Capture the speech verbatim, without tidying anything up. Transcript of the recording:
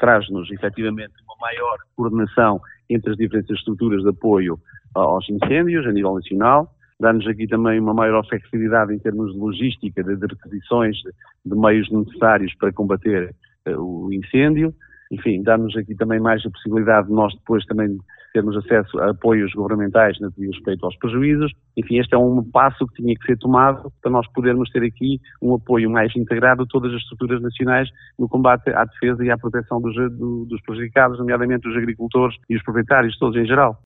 traz-nos efetivamente uma maior coordenação entre as diferentes estruturas de apoio aos incêndios a nível nacional, dá-nos aqui também uma maior flexibilidade em termos de logística, de requisições de, de meios necessários para combater uh, o incêndio. Enfim, dá-nos aqui também mais a possibilidade de nós depois também termos acesso a apoios governamentais no que diz respeito aos prejuízos. Enfim, este é um passo que tinha que ser tomado para nós podermos ter aqui um apoio mais integrado a todas as estruturas nacionais no combate à defesa e à proteção dos, do, dos prejudicados, nomeadamente os agricultores e os proprietários, todos em geral.